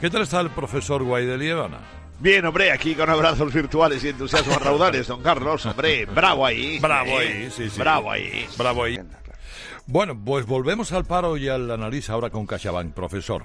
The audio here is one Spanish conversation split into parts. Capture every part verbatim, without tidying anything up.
¿Qué tal está el profesor Guay de Liébana? Bien, hombre, aquí con abrazos virtuales y entusiasmos raudales, don Carlos, hombre, bravo ahí. Bravo eh, ahí, sí, sí. Bravo ahí. Bravo ahí. Bueno, pues volvemos al paro y al análisis ahora con CaixaBank, profesor.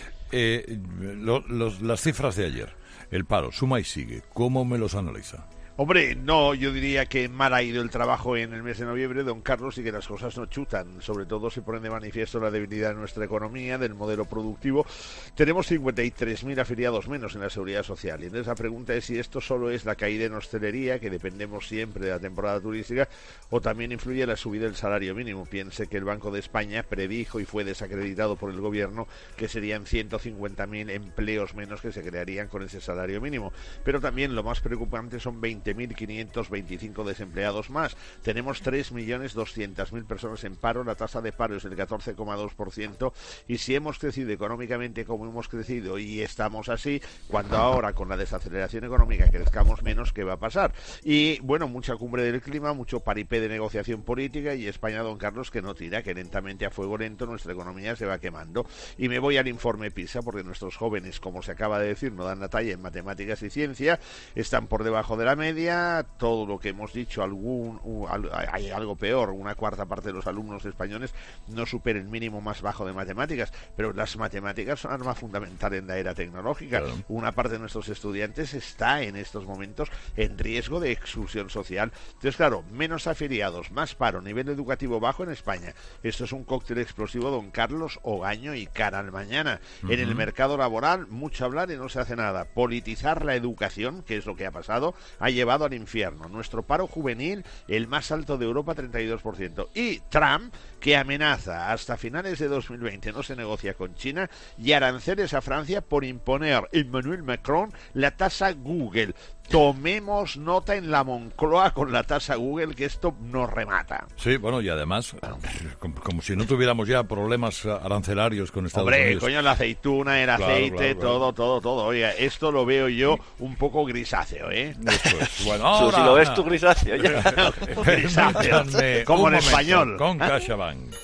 Eh, lo, los, las cifras de ayer, el paro, suma y sigue, ¿cómo me los analiza? Hombre, no, yo diría que mal ha ido el trabajo en el mes de noviembre, don Carlos, y que las cosas no chutan. Sobre todo se pone de manifiesto la debilidad de nuestra economía, del modelo productivo. Tenemos cincuenta y tres mil afiliados menos en la Seguridad Social. Y entonces la pregunta es si esto solo es la caída en hostelería, que dependemos siempre de la temporada turística, o también influye la subida del salario mínimo. Piense que el Banco de España predijo y fue desacreditado por el gobierno que serían ciento cincuenta mil empleos menos que se crearían con ese salario mínimo. Pero también lo más preocupante son veinte mil quinientos veinticinco desempleados más. Tenemos tres millones doscientas mil personas en paro, la tasa de paro es el catorce coma dos por ciento y si hemos crecido económicamente como hemos crecido y estamos así, cuando ahora con la desaceleración económica crezcamos menos, ¿qué va a pasar? Y bueno, mucha cumbre del clima, mucho paripé de negociación política y España, don Carlos, que no tira, que lentamente a fuego lento nuestra economía se va quemando. Y me voy al informe PISA porque nuestros jóvenes, como se acaba de decir, no dan la talla en matemáticas y ciencia, están por debajo de la media. Todo lo que hemos dicho, algún uh, hay algo peor, una cuarta parte de los alumnos españoles no supera el mínimo más bajo de matemáticas, pero las matemáticas son arma fundamental en la era tecnológica. Claro. Una parte de nuestros estudiantes está en estos momentos en riesgo de exclusión social. Entonces, claro, menos afiliados, más paro, nivel educativo bajo en España. Esto es un cóctel explosivo, don Carlos, hogaño y cara al mañana. Uh-huh. En el mercado laboral, mucho hablar y no se hace nada. Politizar la educación, que es lo que ha pasado, ha llevado al infierno. Nuestro paro juvenil, el más alto de Europa, treinta y dos por ciento. Y Trump, que amenaza hasta finales de dos mil veinte, no se negocia con China, y aranceles a Francia por imponer Emmanuel Macron la tasa Google. Tomemos nota en la Moncloa con la tasa Google, que esto nos remata. Sí, bueno, y además, como, como si no tuviéramos ya problemas arancelarios con Estados Hombre, Unidos. Hombre, coño, la aceituna, el aceite, claro, claro, todo, claro. todo, todo. Oiga, esto lo veo yo un poco grisáceo, ¿eh? Después, bueno, ahora, si lo ves tú grisáceo, ya. grisáceo. Como en momento, español. Con CaixaBank.